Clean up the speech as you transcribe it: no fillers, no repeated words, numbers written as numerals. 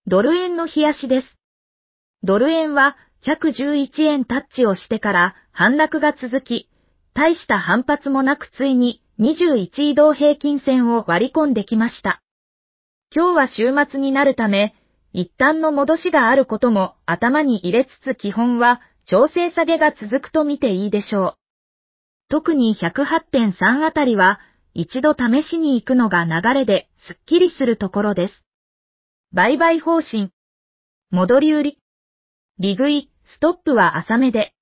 ドル円の冷やしです。ドル円は111円タッチをしてから反落が続き、大した反発もなくついに21移動平均線を割り込んできました。今日は週末になるため、一旦の戻しがあることも頭に入れつつ基本は調整下げが続くと見ていいでしょう。特に 108.3 あたりは一度試しに行くのが流れですっきりするところです。売買方針。戻り売り。利食い、ストップは浅めで。